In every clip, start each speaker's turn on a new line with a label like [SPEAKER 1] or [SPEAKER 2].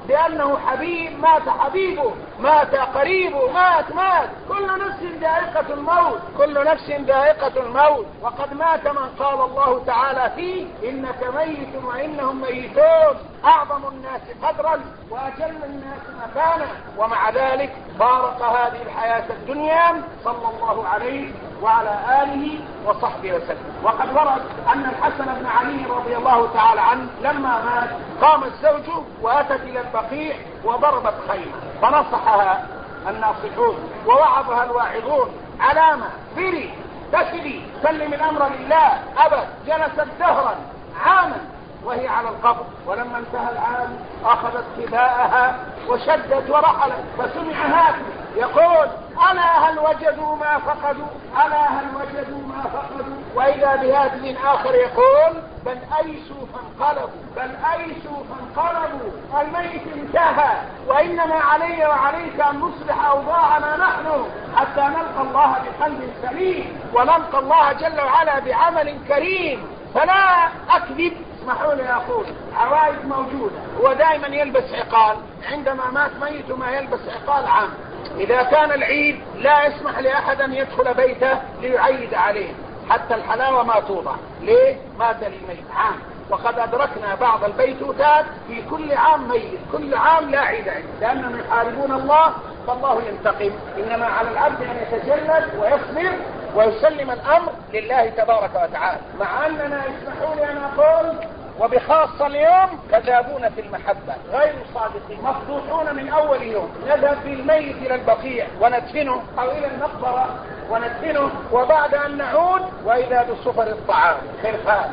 [SPEAKER 1] بأنه حبيب، مات حبيبه، مات قريبه، مات كل نفس ذائقة الموت، كل نفس ذائقة الموت. وقد مات من قال الله تعالى فيه إنك ميت وإنهم ميتون، أعظم الناس قدرا وأجل الناس مكانا، ومع ذلك فارق هذه الحياة الدنيا صلى الله عليه وعلى آله وصحبه وسلم. وقد ورد أن الحسن بن علي رضي الله تعالى عنه لما مات قامت زوجه وأتت إلى البقيع وضربت خيمة، فنصحها الناصحون ووعظها الواعظون: علامة بري تسلي سلم الأمر لله. أبت، جلست دهرا عاما وهي على القبر، ولما انتهى العام أخذت حذاءها وشدت ورحلت، فسمع هاتف يقول: ألا هل وجدوا ما فقدوا، ألا هل وجدوا ما فقدوا. وإذا بهاتف آخر يقول: بل أيسوا فانقلبوا، بل أيسوا فانقلبوا، الميت انتهى، وإنما علي وعليك أن نصلح أوضاعنا نحن حتى نلقى الله بقلب سليم، ونلقى الله جل وعلا بعمل كريم. فلا أكذب، اسمحوا لي أقول عوائد موجودة. هو دائما يلبس عقال، عندما مات ميت ما يلبس عقال عام. إذا كان العيد لا يسمح لأحد أن يدخل بيته ليعيد عليه، حتى الحلاوة ما توضع. ليه؟ مات للميت عام. وقد أدركنا بعض البيتوتات في كل عام ميت، كل عام لا عيد عنده، لأنهم يحاربون الله فالله ينتقم. إنما على العبد أن يتجلد ويصبر ويسلم الأمر لله تبارك وتعالى. مع أننا يسمحوا لي أن أقول وبخاصة اليوم كذابون في المحبة، غير صادقين، مفضوحون من أول يوم. نذهب بالميت إلى البقيع وندفنه، أو إلى المقبرة وندفنه، وبعد أن نعود وإذا بصفر الطعام خرفان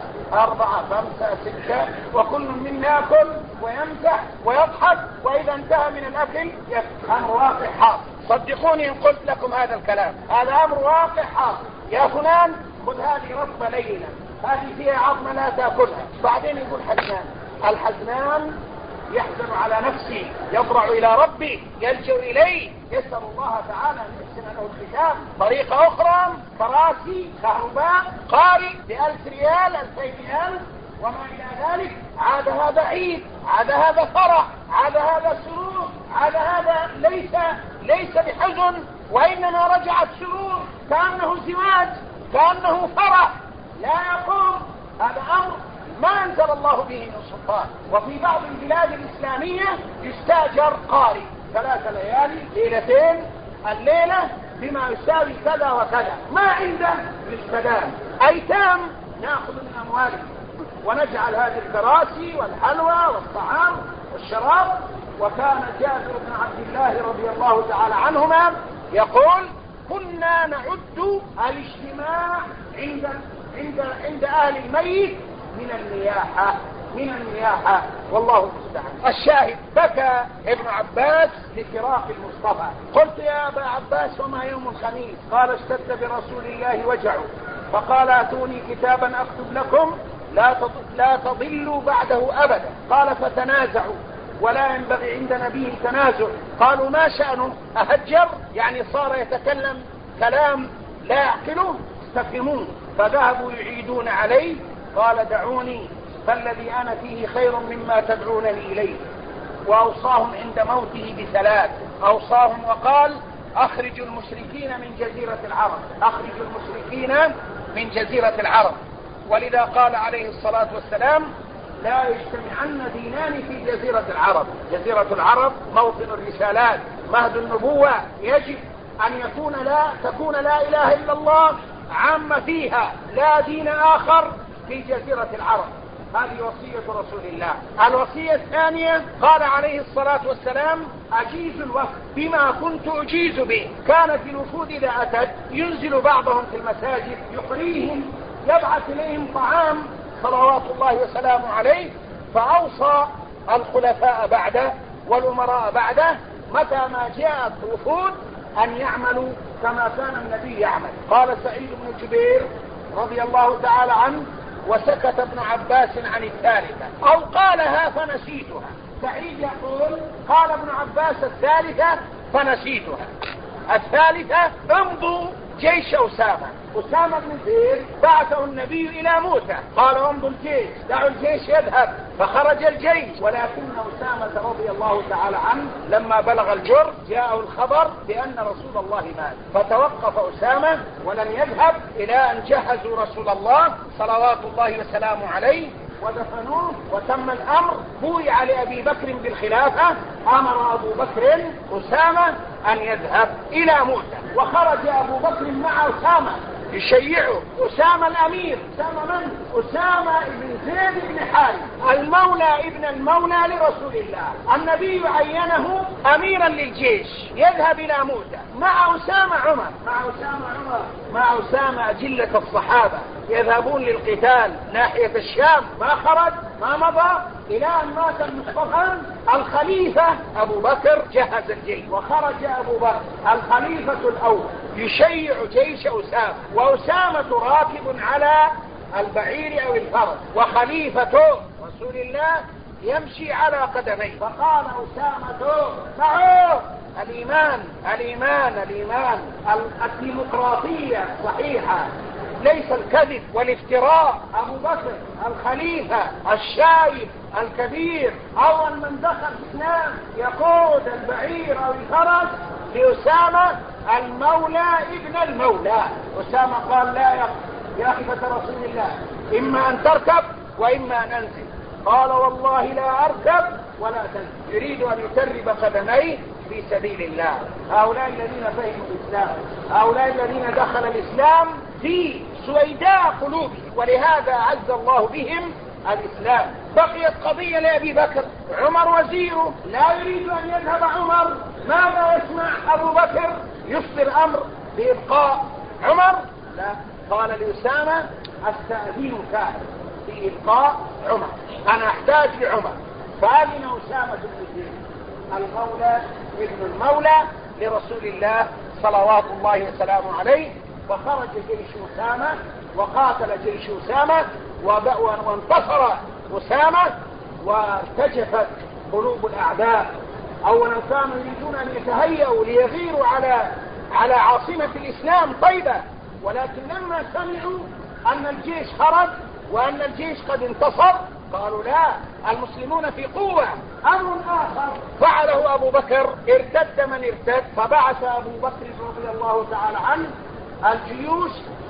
[SPEAKER 1] 4 5 6، وكل منا يأكل ويمزح ويضحك، وإذا انتهى من الأكل يبكي. أمر واقع حاصل، صدقوني إن قلت لكم هذا الكلام، هذا أمر واقع حاصل. يا فلان خذ هذه رطبة لينة، هذه فيها عظمة لا تأكلها. بعدين يقول حزنان، الحزنان يحزن على نفسه، يضرع إلى ربي، يلجأ إليه، يسأل الله تعالى أن يحسن له الختام. طريقة أخرى كراسي كهرباء قارئ ب1000 ريال 2000 ريال وما إلى ذلك، عاد هذا عيد، عاد هذا فرح، عاد هذا سرور، عاد هذا ليس بحزن، وإنما رجعت سرور، كأنه زواج، كأنه فرح لا يقوم. هذا أمر ما أنزل الله به من سلطان. وفي بعض البلاد الإسلامية يستأجر قارئ 3 ليالي ليلتين، الليلة بما يساوي كذا وكذا، ما عنده للسداد. أيتام نأخذ من أموالهم ونجعل هذه الكراسي والحلوى والطعام والشراب. وكان جابر بن عبد الله رضي الله تعالى عنهما يقول: كنا نعد الاجتماع عند أهل الميت من النياحة والله المستعان. الشاهد: بكى ابن عباس لفراق المصطفى. قلت: يا أبا عباس وما يوم الخميس؟ قال: اشتد برسول الله وجعه، فقال: أتوني كتابا أكتب لكم لا تضلوا بعده أبدا. قال: فتنازعوا، ولا ينبغي عند نبي التنازع. قالوا: ما شأنه؟ أهجر؟ يعني صار يتكلم كلام لا يعقله؟ استفهموه. فذهبوا يعيدون عليه. قال: دعوني، فالذي أنا فيه خير مما تدعونني إليه. وأوصاهم عند موته ب3، أوصاهم وقال: أخرجوا المشركين من جزيرة العرب، أخرجوا المشركين من جزيرة العرب. ولذا قال عليه الصلاة والسلام: لا يجتمعن دينان في جزيرة العرب. جزيرة العرب موطن الرسالات، مهد النبوة، يجب أن تكون لا إله إلا الله عامة فيها، لا دين آخر في جزيرة العرب. هذه وصية رسول الله. الوصية الثانية قال عليه الصلاة والسلام: أجيز الوفد بما كنت أجيز به. كانت الوفود إذا أتت ينزل بعضهم في المساجد يقريهم، يبعث إليهم طعام صلوات الله وسلامه عليه. فأوصى الخلفاء بعده والأمراء بعده متى ما جاءت وفود أن يعملوا كما كان النبي يعمل. قال سعيد بن جبير رضي الله تعالى عنه: وسكت ابن عباس عن الثالثة، أو قالها فنسيتها. سعيد يقول: قال ابن عباس الثالثة فنسيتها. الثالثة: امضوا جيش أسامة بن زيد بعثه النبي إلى موتى، قال امضوا الجيش، دعوا الجيش يذهب، فخرج الجيش، ولكن أسامة رضي الله تعالى عنه لما بلغ الجرف جاءه الخبر بأن رسول الله مات، فتوقف أسامة ولم يذهب إلى أن جهزوا رسول الله صلوات الله وسلامه عليه ودفنوه وتم الأمر، بويع لأبي بكر بالخلافة، أمر أبو بكر أسامة أن يذهب إلى موتى، وخرج أبو بكر مع أسامة يشيعه. أسامة الأمير، أسامة من؟ أسامة بن زيد بن حارث، المولى ابن المولى لرسول الله، النبي عينه أميرا للجيش يذهب إلى موتى مع أسامة عمر، مع أسامة أجلة الصحابة يذهبون للقتال ناحية الشام. ما خرج، ما مضى إلى أن مات المصطفى الخليفة أبو بكر، جهز الجيش وخرج أبو بكر الخليفة الأول يشيع جيش أسامة، وأسامة راكب على البعير أو الفرس، وخليفة رسول الله يمشي على قدميه، فقال أسامة دعوه، الإيمان الديمقراطية صحيحة، ليس الكذب والافتراء. أبو بكر الخليفة الشايب الكبير أول من دخل الإسلام يقود البعير أو الفرس لأسامة المولى ابن المولى. أسامة قال لا يا خليفة رسول الله، إما أن تركب وإما أن أنزل. قال والله لا أركب ولا تنزل، يريد أن يترب قدميه في سبيل الله. هؤلاء الذين فهموا الإسلام، هؤلاء الذين دخل الإسلام في سويداء قلوبهم، ولهذا عز الله بهم الإسلام. بقيت قضية لأبي بكر، عمر وزيره لا يريد أن يذهب عمر، ماذا يسمع أبو بكر؟ يصدر أمر بإبقاء عمر؟ لا، قال لأسامة أستأذنك في إبقاء عمر، أنا أحتاج لعمر. فأذن أسامة بن زيد المولى ابن المولى لرسول الله صلوات الله وسلامه عليه، فخرج جيش أسامة وقاتل جيش أسامة وانتصر أسامة، وارتجفت قلوب الأعداء. أولا كانوا يريدون أن يتهيئوا ليغيروا على عاصمة الإسلام طيبة، ولكن لما سمعوا أن الجيش خرج وأن الجيش قد انتصر قالوا لا، المسلمون في قوة. أمر آخر فعله أبو بكر، ارتد من ارتد، فبعث أبو بكر رضي الله تعالى عنه الجيوش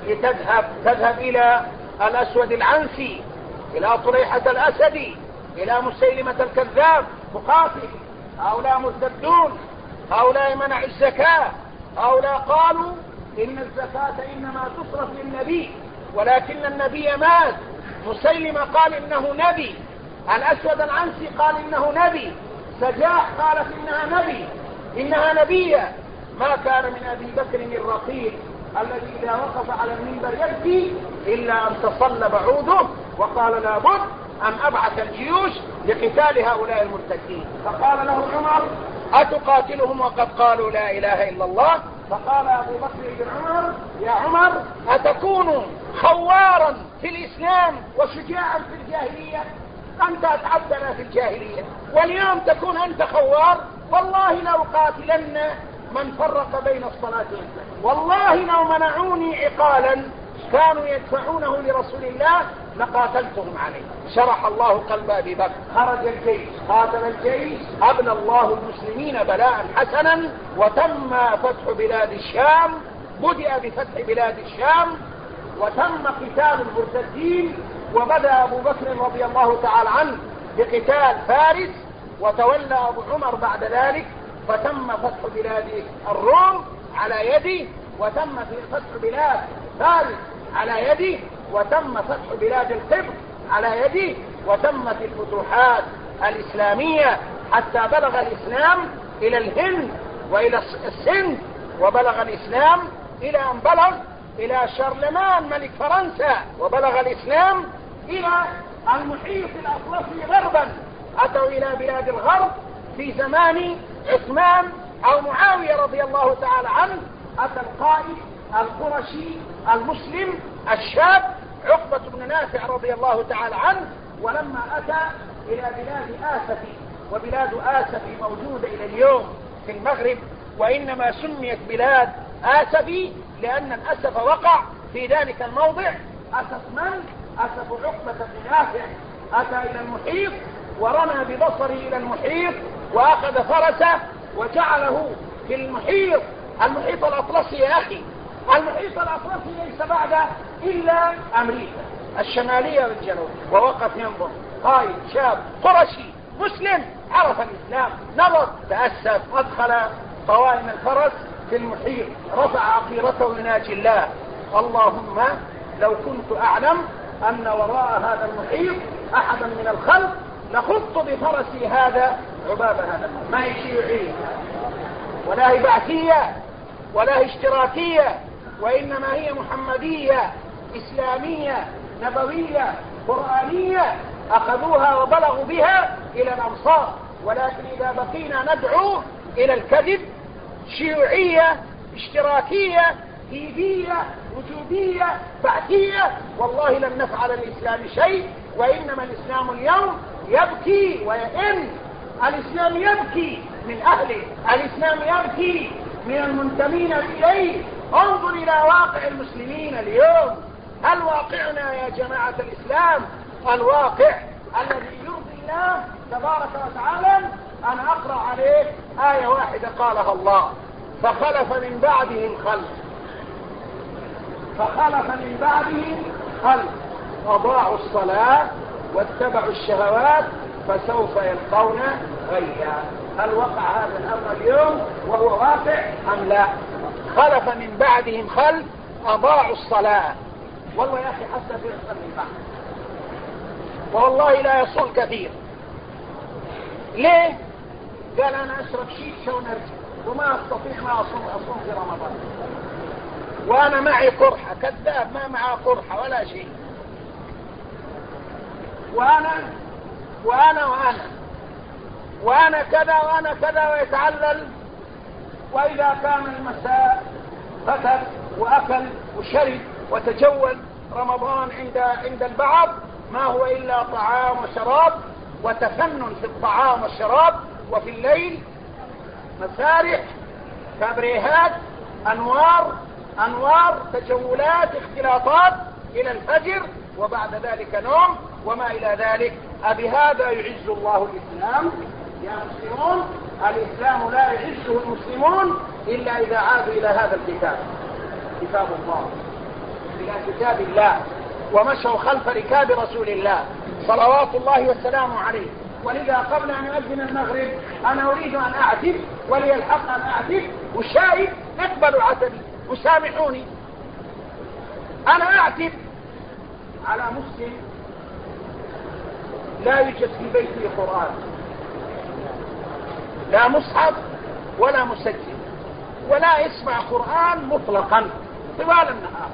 [SPEAKER 1] تذهب إلى الأسود العنسي، إلى طليحة الأسدي، إلى مسيلمة الكذاب مقاتل. هؤلاء مرتدون، هؤلاء منعوا الزكاة، هؤلاء قالوا إن الزكاة إنما تصرف للنبي ولكن النبي مات. مسيلمة قال إنه نبي، الأسود العنسي قال إنه نبي، سجاح قالت إنها نبية. ما كان من أبي بكر الرقيق الذي إذا وقف على المنبر يبكي إلا أن تصلب عوده وقال لابد أن أبعث الجيوش لقتال هؤلاء المرتدين. فقال له عمر أتقاتلهم وقد قالوا لا إله إلا الله؟ فقال أبو بكر لعمر يا عمر أتكون خوارا في الإسلام وشجاعا في الجاهلية؟ أنت أتعبنا في الجاهلية واليوم تكون أنت خوار؟ والله لو قاتلن من فرق بين الصلاة والزكاة، والله لو منعوني عقالا كانوا يدفعونه لرسول الله لقاتلتهم عليه. شرح الله قلب أبي بكر، خرج الجيش، قاتل الجيش، أبلى الله المسلمين بلاء حسنا، وتم فتح بلاد الشام، بدأ بفتح بلاد الشام وتم قتال المرتدين، وبدأ أبو بكر رضي الله تعالى عنه بقتال فارس، وتولى أبو عمر بعد ذلك، فتم فتح بلاد الروم على يده، وتم فتح بلاد فارس على يده، وتم فتح بلاد القبط على يده، وتمت الفتوحات الإسلامية حتى بلغ الإسلام إلى الهند وإلى السند، وبلغ الإسلام إلى أن بلغ إلى شارلمان ملك فرنسا، وبلغ الإسلام إلى المحيط الأطلسي غربا. أتوا إلى بلاد الغرب في زمان عثمان أو معاوية رضي الله تعالى عنه. أتى القائد القرشي المسلم الشاب عقبة بن نافع رضي الله تعالى عنه، ولما أتى إلى بلاد آسفي، وبلاد آسفي موجودة إلى اليوم في المغرب، وإنما سميت بلاد آسفي لأن الأسف وقع في ذلك الموضع. أسف من؟ أسف عقبة بن نافع. أتى إلى المحيط ورمى ببصره إلى المحيط وأخذ فرسه وجعله في المحيط الأطلسي. يا أخي المحيط الأطلسي ليس بعد إلا أمريكا الشمالية والجنوب. ووقف ينظر قائد شاب قرشي مسلم عرف الإسلام، نظر تأسف، أدخل قوائم الفرس في المحيط، رفع عقيرته يناجي الله: اللهم لو كنت أعلم أن وراء هذا المحيط أحدا من الخلق لخضت بفرسي هذا عباب هذا. ما هي شيوعية ولا هي بعثية ولا هي اشتراكية، وإنما هي محمدية إسلامية نبوية قرآنية أخذوها وبلغوا بها إلى الأمصار. ولكن إذا بقينا ندعو إلى الكذب، شيوعية اشتراكية دينية وجودية بعثية، والله لن نفعل الإسلام شيء. وإنما الإسلام اليوم يبكي ويئن. الإسلام يبكي من أهله، الإسلام يبكي من المنتمين إليه. انظر إلى واقع المسلمين اليوم. هل واقعنا يا جماعة الإسلام الواقع الذي يرضي الله تبارك وتعالى؟ أنا أقرأ عليك آية واحدة قالها الله: فخلف من بعدهم خلف أضاعوا الصلاة واتبعوا الشهوات فسوف يلقون غيا. هل وقع هذا الأمر اليوم وهو واقع أم لا؟ خلف من بعدهم خلف أضاعوا الصلاة. والله يا أخي حتى في من بعد، والله لا يصل كثير. ليه؟ قال أنا أشرب شيشة ونرجع وما أستطيع ما أصوم في رمضان، وأنا معي قرحة. كذاب، ما معه قرحة ولا شيء. وأنا كذا ويتعلل. وإذا كان المساء فتر وأكل وشرب وتجول. رمضان عند البعض ما هو إلا طعام وشراب وتفنن في الطعام والشراب، وفي الليل مسارح كابريهات أنوار تجولات اختلاطات إلى الفجر، وبعد ذلك نوم وما إلى ذلك. أبهذا يعز الله الإسلام يا مسلمون؟ الإسلام لا يعزه المسلمون إلا إذا عادوا إلى هذا الكتاب، كتاب الله، إلى كتاب الله، ومشوا خلف ركاب رسول الله صلوات الله والسلام عليه. ولذا قبل أن أؤذن المغرب أنا أريد أن أعتب، ولي الحق أن أعتب، والشاهد اقبلوا عتبي وسامحوني. أنا أعتب على مسلم لا يوجد في بيته قرآن، لا مصحف ولا مسجل، ولا يسمع قرآن مطلقا طوال النهار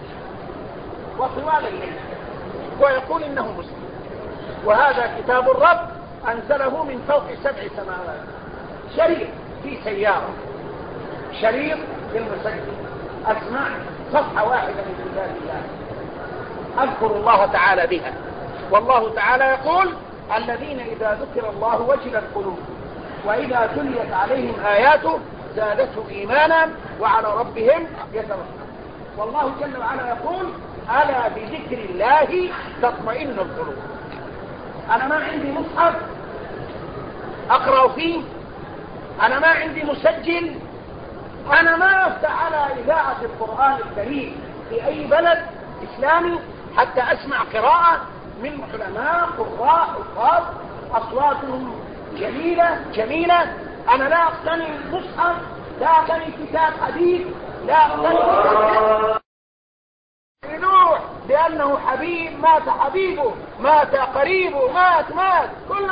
[SPEAKER 1] وطوال الليل، ويقول إنه مسلم. وهذا كتاب الرب أنزله من فوق 7 سماوات، شريط في سيارة، شريط في المسجل، أسمع صفحة واحدة من كتاب الله أذكر الله تعالى بها. والله تعالى يقول: الذين إذا ذكر الله وجلت قلوبهم وإذا تليت عليهم آياته زادتهم إيمانا وعلى ربهم يتوكلون. والله جل وعلا يقول: ألا بذكر الله تطمئن القلوب. أنا ما عندي مصحف أقرأ فيه، أنا ما عندي مسجل، أنا ما أفتح على إذاعة القرآن الكريم في أي بلد إسلامي حتى أسمع قراءة من علماء قراء حفاظ أصواتهم جميلة. أنا لا أقتني المصحف، لا أقتني كتاب حديث، لا أقتني نوح لأنه حبيب، مات حبيبه، مات قريبه، مات. كل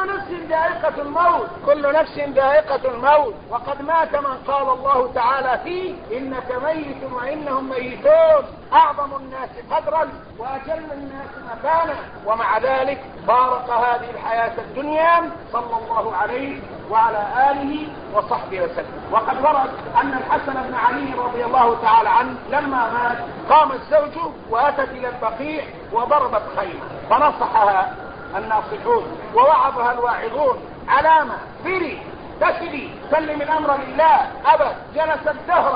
[SPEAKER 1] نفس ذائقة الموت. وقد مات من قال الله تعالى فيه: إنك ميت وإنهم ميتون. أعظم الناس قدرا وأجل الناس مكانا، ومع ذلك فارق هذه الحياة الدنيا صلى الله عليه وعلى آله وصحبه وسلم. وقد ورد أن الحسن بن علي رضي الله تعالى عنه لما مات قامت زوجه وأتت إلى البقيع وضربت خيمة، فنصحها الناصحون ووعظها الواعظون: علامة بري تسلي سلم الأمر لله. أبت، جلست دهرا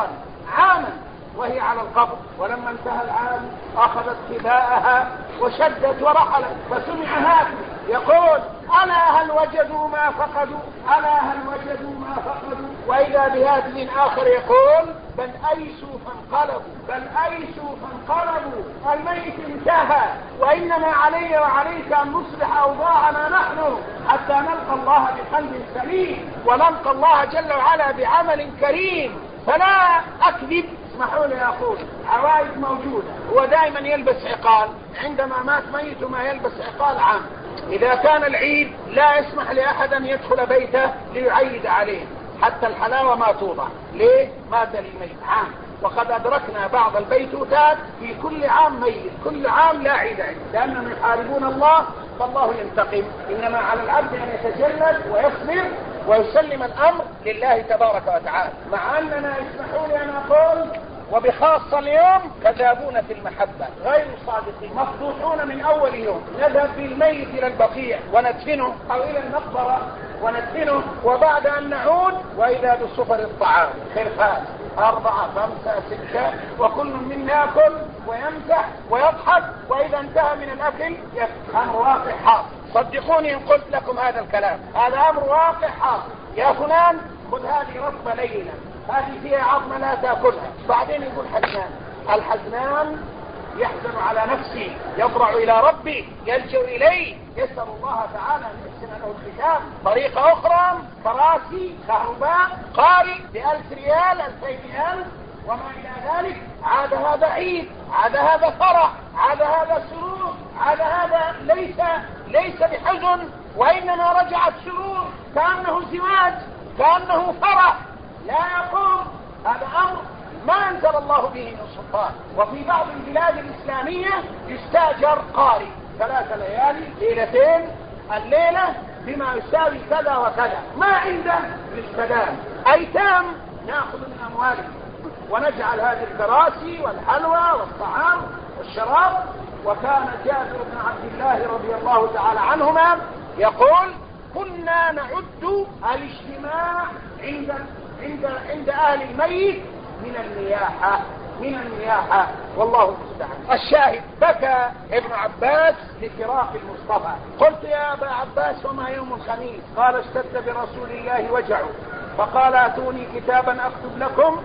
[SPEAKER 1] عاما وهي على القبر، ولما انتهى العام اخذت خباءها وشدت ورحلت، فسمع هاتف يقول ألا هل وجدوا ما فقدوا، ألا هل وجدوا ما فقدوا، وإذا بهاتف آخر يقول بل أيسوا فانقلبوا، بل أيسوا فانقلبوا، الميت انتهى، وإنما علي وعليك أن نصلح أوضاعنا نحن حتى نلقى الله بقلب سليم، ونلقى الله جل وعلا بعمل كريم. فلا أكذب، اسمحوا لي أقول عوائد موجودة. هو دائما يلبس عقال، عندما مات ميت ما يلبس عقال عام. إذا كان العيد لا يسمح لأحد أن يدخل بيته ليعيد عليه، حتى الحلاوة ما توضع. ليه؟ مات الميت عام. وقد أدركنا بعض البيتوتات في كل عام ميت، كل عام لا عيد عنده، لأنهم يحاربون الله فالله ينتقم. إنما على العبد أن يتجلد ويصبر ويسلم الأمر لله تبارك وتعالى. مع أننا يسمحوا لي أن أقول وبخاصة اليوم كذابون في المحبة، غير صادقين، مفضوحون من أول يوم. نذهب بالميت إلى البقيع وندفنه، أو إلى المقبرة وندفنه، وبعد أن نعود وإذا بصفر الطعام خرفان 4 5 6، وكل منا يأكل ويمسح ويضحك، وإذا انتهى من الأكل أمر واقع حاصل. صدقوني إن قلت لكم هذا الكلام، هذا أمر واقع حاصل. يا فلان خذ هذه رطبة لينة، هذه فيها عظمة لا تأكلها. بعدين يقول حزنان، الحزنان يحزن على نفسه، يضرع إلى ربي، يلجأ إليه، يسأل الله تعالى أن يحسن له الختام. طريقة أخرى كراسي كهرباء قارئ ب1000 ريال 2000 ريال وما إلى ذلك، عاد هذا عيد، عاد هذا فرح، عاد هذا سرور، عاد هذا ليس بحزن، وإنما رجعت سرور، كأنه زواج، كأنه فرح لا يقوم. هذا أمر ما أنزل الله به من سلطان. وفي بعض البلاد الإسلامية يستاجر قارئ 3 ليالي ليلتين، الليلة بما يساوي كذا وكذا، ما عنده للسداد. أيتام نأخذ من أموالهم ونجعل هذه الكراسي والحلوى والطعام والشراب. وكان جابر بن عبد الله رضي الله تعالى عنهما يقول كنا نعد الاجتماع عند أهل الميت من النياحة والله المستعان. الشاهد بكى ابن عباس لفراق المصطفى. قلت يا أبا عباس وما يوم الخميس؟ قال اشتد برسول الله وجعه، فقال اتوني كتابا اكتب لكم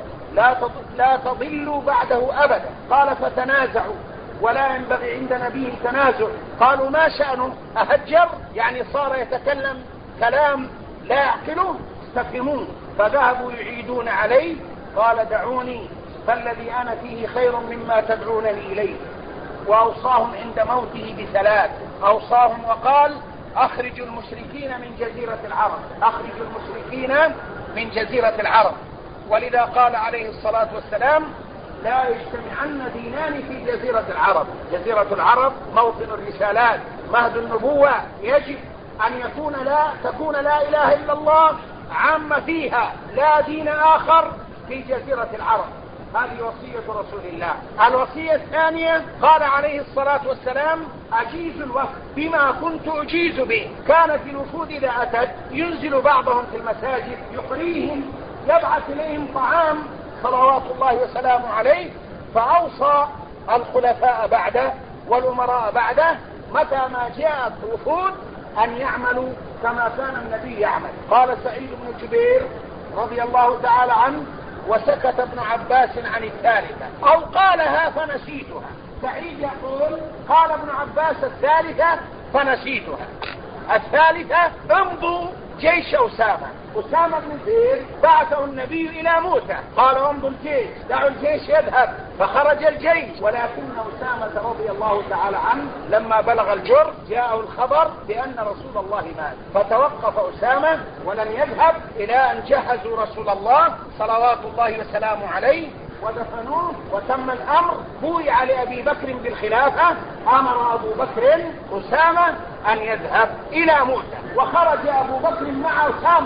[SPEAKER 1] لا تضلوا بعده أبدا. قال فتنازعوا، ولا ينبغي عند نبي تنازع. قالوا ما شأنه؟ أهجر؟ يعني صار يتكلم كلام لا يعقله؟ استفهموه. فذهبوا يعيدون عليه. قال دعوني فالذي أنا فيه خير مما تدعونني إليه. وأوصاهم عند موته ب3، أوصاهم وقال أخرجوا المشركين من جزيرة العرب، أخرجوا المشركين من جزيرة العرب. ولذا قال عليه الصلاة والسلام لا يجتمعن دينان في جزيرة العرب. جزيرة العرب موطن الرسالات، مهد النبوة، يجب أن تكون لا إله إلا الله عامة فيها، لا دين آخر في جزيرة العرب. هذه وصية رسول الله. الوصية الثانية قال عليه الصلاة والسلام أجيز الوفد بما كنت أجيز به. كانت الوفود إذا أتت ينزل بعضهم في المساجد يقريهم، يبعث إليهم طعام صلوات الله وسلامه عليه. فأوصى الخلفاء بعده والأمراء بعده متى ما جاءت وفود أن يعملوا كما كان النبي يعمل. قال سعيد بن جبير رضي الله تعالى عنه وسكت ابن عباس عن الثالثة، أو قالها فنسيتها. سعيد يقول قال ابن عباس الثالثة فنسيتها. الثالثة امضوا جيش أسامة بن زيد بعثه النبي إلى موسى، قال امضوا الجيش، دعوا الجيش يذهب. فخرج الجيش، ولكن أسامة رضي الله تعالى عنه لما بلغ الجر جاءه الخبر بأن رسول الله مات، فتوقف أسامة ولم يذهب إلى أن جهزوا رسول الله صلوات الله وسلامه عليه ودفنوه وتم الأمر. بويع لأبي بكر بالخلافة، أمر أبو بكر أسامة أن يذهب إلى موسى، وخرج أبو بكر مع أسامة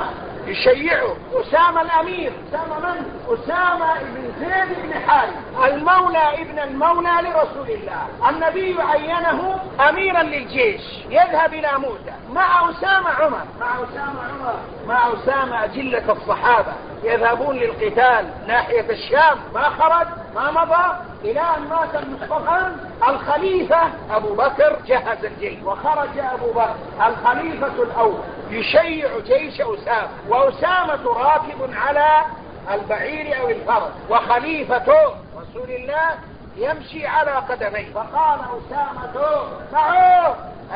[SPEAKER 1] يشيعه أسامة الأمير. أسامة من؟ أسامة بن زيد بن حارث، المولى ابن المولى لرسول الله. النبي عينه أميرا للجيش يذهب إلى موتى مع أسامة عمر، مع أسامة أجلة الصحابة يذهبون للقتال ناحية الشام. ما خرج، ما مضى إلى أن مات المصطفى الخليفة أبو بكر. جهز الجيش وخرج أبو بكر الخليفة الأول يشيع جيش أسامة، وأسامة راكب على البعير أو الفرس، وخليفة رسول الله يمشي على قدميه. فقال أسامة: معه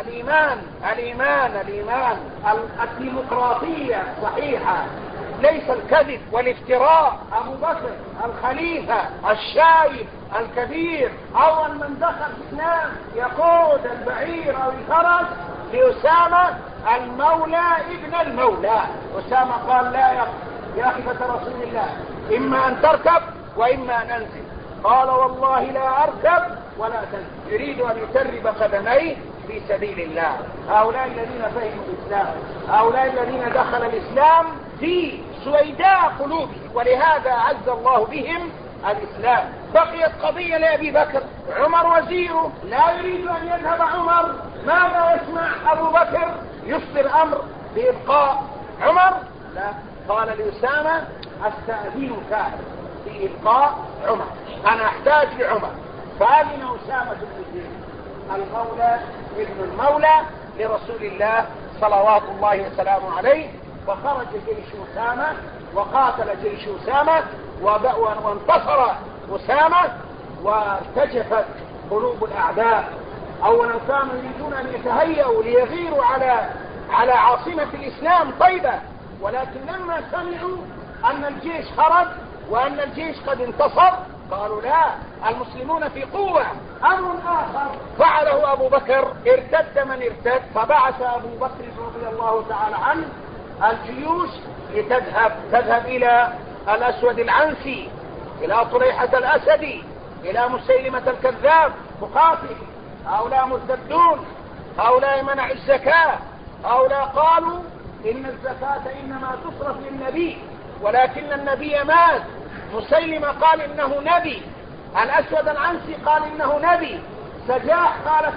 [SPEAKER 1] الإيمان الديمقراطية صحيحة، ليس الكذب والافتراء. أبو بكر الخليفة الشايب الكبير أول من دخل في الإسلام يقود البعير أو الفرس لأسامة المولى ابن المولى. أسامة قال: لا يا خليفة رسول الله، إما أن تركب وإما أن أنزل. قال: والله لا أركب ولا تنزل. يريد أن يترب قدميه في سبيل الله. هؤلاء الذين فهموا الإسلام، هؤلاء الذين دخل الإسلام في سويداء قلوبهم، ولهذا عز الله بهم الإسلام. بقيت قضية لأبي بكر، عمر وزيره، لا يريد أن يذهب عمر. ماذا يسمع أبو بكر؟ يصدر أمر بإبقاء عمر. لا، قال لأسامة: أستأذنك في إبقاء عمر، أنا أحتاج لعمر. فأذن أسامة بن زيد المولى ابن المولى لرسول الله صلوات الله وسلامه عليه. وخرج جيش أسامة وقاتل جيش أسامة وانتصر أسامة، وارتجفت قلوب الأعداء. أولا كانوا يريدون أن يتهيئوا ليغيروا على عاصمة الإسلام طيبة، ولكن لما سمعوا أن الجيش خرج وأن الجيش قد انتصر قالوا: لا، المسلمون في قوة. أمر آخر فعله أبو بكر: ارتد من ارتد. فبعث أبو بكر رضي الله تعالى عنه الجيوش تذهب إلى الأسود العنسي، إلى طليحة الأسدي، إلى مسيلمة الكذاب مقاتل. هؤلاء مرتدون، هؤلاء منعوا الزكاة، هؤلاء قالوا إن الزكاة إنما تصرف للنبي، ولكن النبي مات. مسيلمة قال إنه نبي، الأسود العنسي قال إنه نبي، سجاح قالت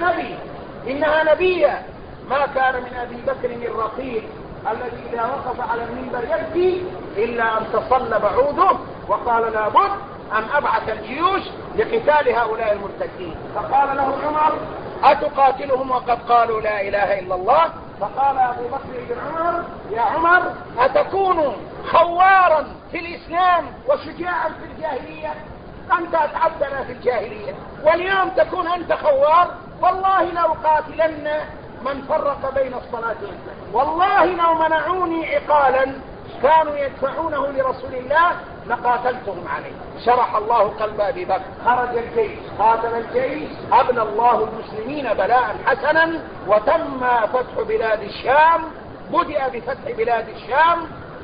[SPEAKER 1] إنها نبية. ما كان من أبي بكر الرقيق الذي إذا وقف على المنبر يبكي إلا أن تصلب عوده، وقال: لابد أن أبعث الجيوش لقتال هؤلاء المرتدين. فقال له عمر: أتقاتلهم وقد قالوا لا إله إلا الله؟ فقال أبو بكر بن عمر: يا عمر، أتكون خوارا في الإسلام وشجاعا في الجاهلية؟ أنت أتعبنا في الجاهلية، واليوم تكون أنت خوار. والله لو قاتلن من فرق بين الصلاة والزكاة، والله لو منعوني عقالا كانوا يدفعونه لرسول الله لقاتلتهم عليه. شرح الله قلب أبي بكر، خرج الجيش، قاتل الجيش، أبلى الله المسلمين بلاء حسنا، وتم فتح بلاد الشام. بدأ بفتح بلاد الشام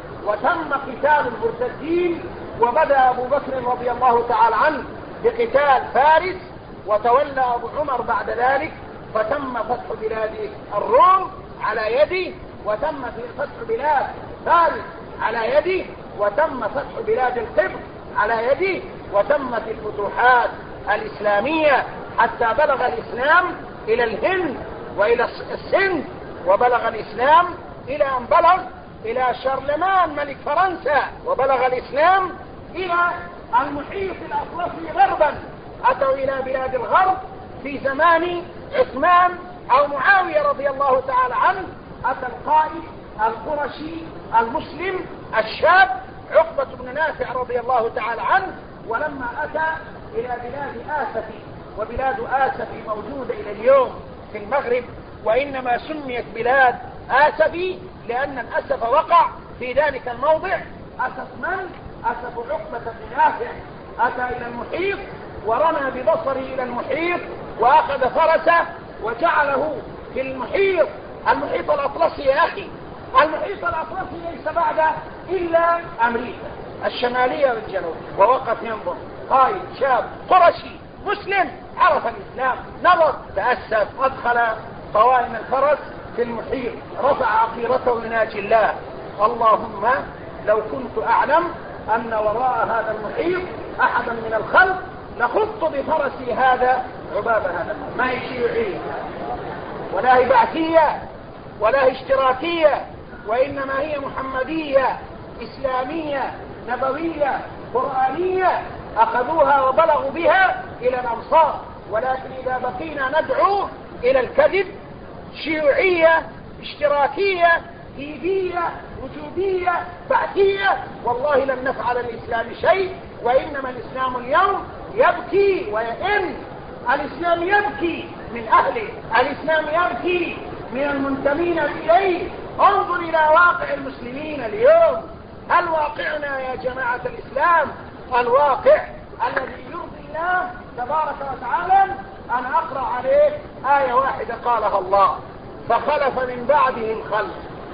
[SPEAKER 1] وتم قتال المرتدين، وبدأ أبو بكر رضي الله تعالى عنه بقتال فارس، وتولى أبو عمر بعد ذلك، فتم فتح بلاد الروم على يده، وتم فتح بلاد فارس على يده، وتم فتح بلاد القبط على يده، وتمت الفتوحات الإسلامية حتى بلغ الإسلام إلى الهند وإلى السند، وبلغ الإسلام إلى أن بلغ إلى شارلمان ملك فرنسا، وبلغ الإسلام إلى المحيط الأطلسي غربا. أتوا إلى بلاد الغرب في زمان عثمان أو معاوية رضي الله تعالى عنه. أتى القائد القرشي المسلم الشاب عقبة بن نافع رضي الله تعالى عنه، ولما أتى إلى بلاد آسفي، وبلاد آسفي موجودة إلى اليوم في المغرب، وإنما سميت بلاد آسفي لأن الأسف وقع في ذلك الموضع. أسف من؟ أسف عقبة بن نافع. أتى إلى المحيط ورمى ببصره إلى المحيط، وأخذ فرسه وجعله في المحيط الأطلسي. يا أخي، المحيط الأطلسي ليس بعد إلا أمريكا الشمالية والجنوب. ووقف ينظر قائد شاب قرشي مسلم عرف الإسلام، نظر، تأسف، أدخل قوائم الفرس في المحيط، رفع عقيرته يناجي الله، اللهم لو كنت أعلم أن وراء هذا المحيط أحدا من الخلق لخضت بفرسي هذا عباب هذا. ما هي شيوعية ولا هي بعثية ولا هي اشتراكية، وإنما هي محمدية إسلامية نبوية قرآنية أخذوها وبلغوا بها إلى الأمصار. ولكن إذا بقينا ندعو إلى الكذب، شيوعية اشتراكية دينية وجودية بعثية، والله لن نفعل الإسلام شيء. وإنما الإسلام اليوم يبكي ويئن، الإسلام يبكي من أهله، الإسلام يبكي من المنتمين إليه. انظر إلى واقع المسلمين اليوم. هل واقعنا يا جماعة الإسلام الواقع الذي يرضي الله تبارك وتعالى؟ أنا أقرأ عليك آية واحدة قالها الله: فخلف من بعدهم خلف،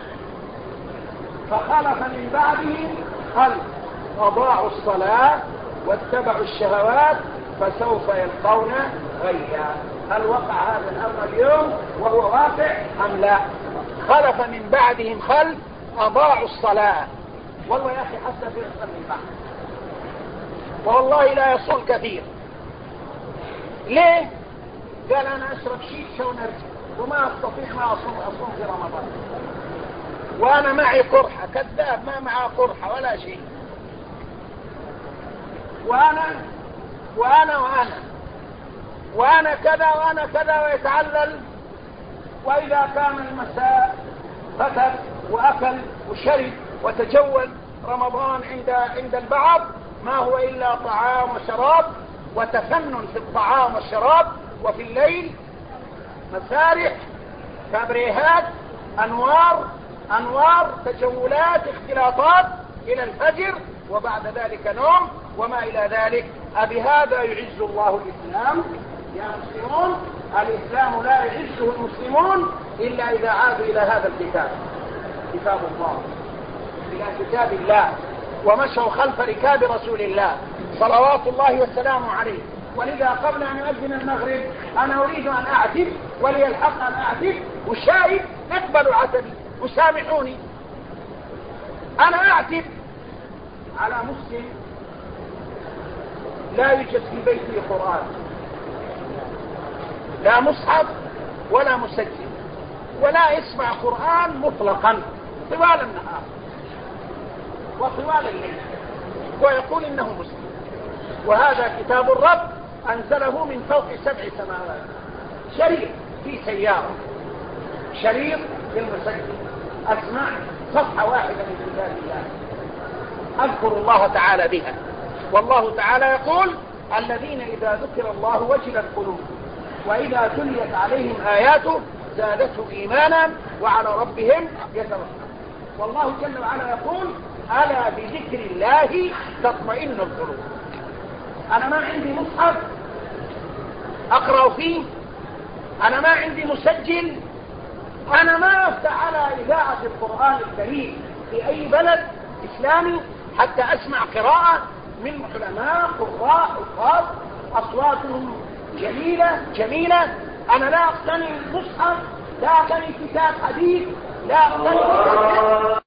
[SPEAKER 1] فخلف من بعدهم خلف أضاعوا الصلاة واتبعوا الشهوات فسوف يلقون غيا. هل وقع هذا الأمر اليوم وهو واقع أم لا؟ خلف من بعدهم خلف أضاعوا الصلاة. والله يا أخي حتى في أكثر من بعض، والله لا يصل كثير. ليه؟ قال أنا أشرب شيشة ونرجع وما أستطيع ما أصوم في رمضان، وأنا معي قرحة. كذاب، ما معه قرحة ولا شيء. وأنا كذا وأنا كذا، ويتعلل. وإذا كان المساء فتر وأكل وشرب وتجول. رمضان عند البعض ما هو إلا طعام وشراب وتفنن في الطعام والشراب، وفي الليل مسارح كابريهات أنوار تجولات اختلاطات إلى الفجر، وبعد ذلك نوم وما إلى ذلك. أبهذا يعز الله الإسلام يا مسلمون؟ الإسلام لا يعزه المسلمون إلا إذا عادوا إلى هذا الكتاب، كتاب الله، إلى كتاب الله، ومشوا خلف ركاب رسول الله صلوات الله والسلام عليه. ولذا قبل أن أؤذن المغرب أنا أريد أن أعتب، ولي الحق أن أعتب، والشاهد اقبلوا عتبي وسامحوني. أنا أعتب على مسلم لا يوجد في بيته قرآن، لا مصحف ولا مسجل، ولا يسمع قرآن مطلقا طوال النهار وطوال الليل، ويقول إنه مسلم. وهذا كتاب الرب أنزله من فوق 7 سماوات، شريط في سيارة، شريط بالمسجل، أسمع صفحة واحدة من كتاب الله أذكر الله تعالى بها. والله تعالى يقول: الذين إذا ذكر الله وجلت قلوبهم وإذا تليت عليهم آياته زادتهم إيمانا وعلى ربهم يتوكلون. والله جل وعلا يقول: ألا بذكر الله تطمئن القلوب. أنا ما عندي مصحف أقرأ فيه، أنا ما عندي مسجل، أنا ما أفتح على إذاعة القرآن الكريم في أي بلد إسلامي حتى أسمع قراءة من علماء قراء حفاظ أصواتهم جميلة. أنا لا أقتني المصحف، لا أقتني كتاب حديث، لا أقتني